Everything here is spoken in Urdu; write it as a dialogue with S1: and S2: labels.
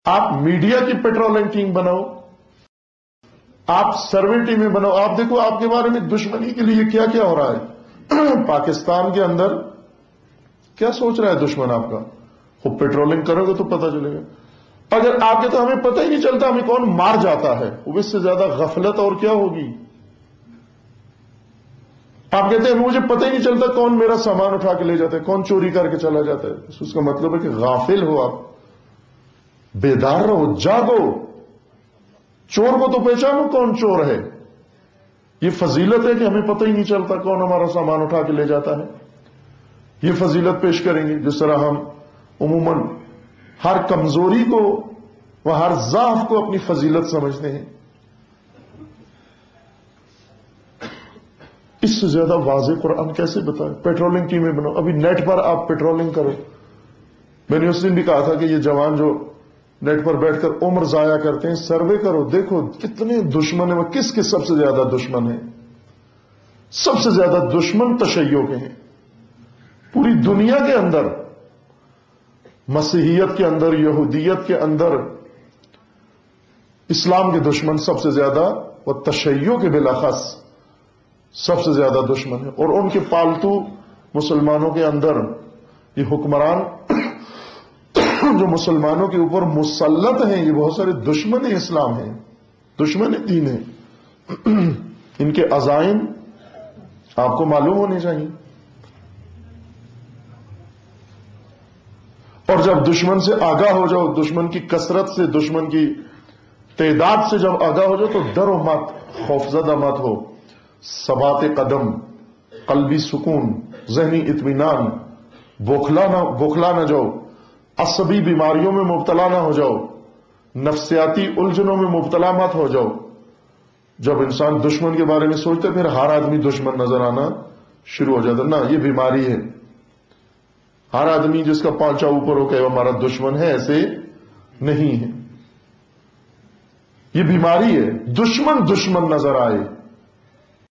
S1: آپ میڈیا کی پیٹرولنگ ٹیم بناؤ، آپ سروے ٹیمیں بناؤ، آپ دیکھو آپ کے بارے میں دشمنی کے لیے کیا کیا ہو رہا ہے۔ پاکستان کے اندر کیا سوچ رہا ہے دشمن آپ کا؟ خوب پیٹرولنگ کرو گے تو پتہ چلے گا۔ اگر آپ کے تو ہمیں پتہ ہی نہیں چلتا ہمیں کون مار جاتا ہے، وہ اس سے زیادہ غفلت اور کیا ہوگی؟ آپ کہتے ہیں مجھے پتہ ہی نہیں چلتا کون میرا سامان اٹھا کے لے جاتا ہے، کون چوری کر کے چلا جاتا ہے۔ اس کا مطلب ہے کہ غافل ہو آپ، بیدار رہو، جاگو، چور کو تو پہچانو کون چور ہے۔ یہ فضیلت ہے کہ ہمیں پتہ ہی نہیں چلتا کون ہمارا سامان اٹھا کے لے جاتا ہے۔ یہ فضیلت پیش کریں گے، جس طرح ہم عموماً ہر کمزوری کو و ہر ضعف کو اپنی فضیلت سمجھتے ہیں۔ اس سے زیادہ واضح قرآن کیسے بتائے؟ پیٹرولنگ ٹیمیں بناؤ، ابھی نیٹ پر آپ پیٹرولنگ کرو۔ میں نے اس دن بھی کہا تھا کہ یہ جوان جو نیٹ پر بیٹھ کر عمر ضائع کرتے ہیں، سروے کرو، دیکھو کتنے دشمن ہیں، وہ کس کے سب سے زیادہ دشمن ہیں؟ سب سے زیادہ دشمن تشیع کے ہیں پوری دنیا کے اندر، مسیحیت کے اندر، یہودیت کے اندر۔ اسلام کے دشمن سب سے زیادہ وہ تشیع کے بالاخص سب سے زیادہ دشمن ہے، اور ان کے پالتو مسلمانوں کے اندر یہ حکمران جو مسلمانوں کے اوپر مسلط ہیں، یہ بہت سارے دشمن اسلام ہیں، دشمن دین ہیں۔ ان کے عزائم آپ کو معلوم ہونے چاہیے، اور جب دشمن سے آگاہ ہو جاؤ، دشمن کی کثرت سے، دشمن کی تعداد سے جب آگاہ ہو جاؤ تو ڈرو مت، خوفزدہ مت ہو، ثبات قدم، قلبی سکون، ذہنی اطمینان، بوکھلا نہ جاؤ، عصبی بیماریوں میں مبتلا نہ ہو جاؤ، نفسیاتی الجھنوں میں مبتلا مت ہو جاؤ۔ جب انسان دشمن کے بارے میں سوچتے پھر ہر آدمی دشمن نظر آنا شروع ہو جاتا، نہ، یہ بیماری ہے۔ ہر آدمی جس کا پانچا اوپر ہو کہ وہ ہمارا دشمن ہے، ایسے نہیں ہے، یہ بیماری ہے۔ دشمن نظر آئے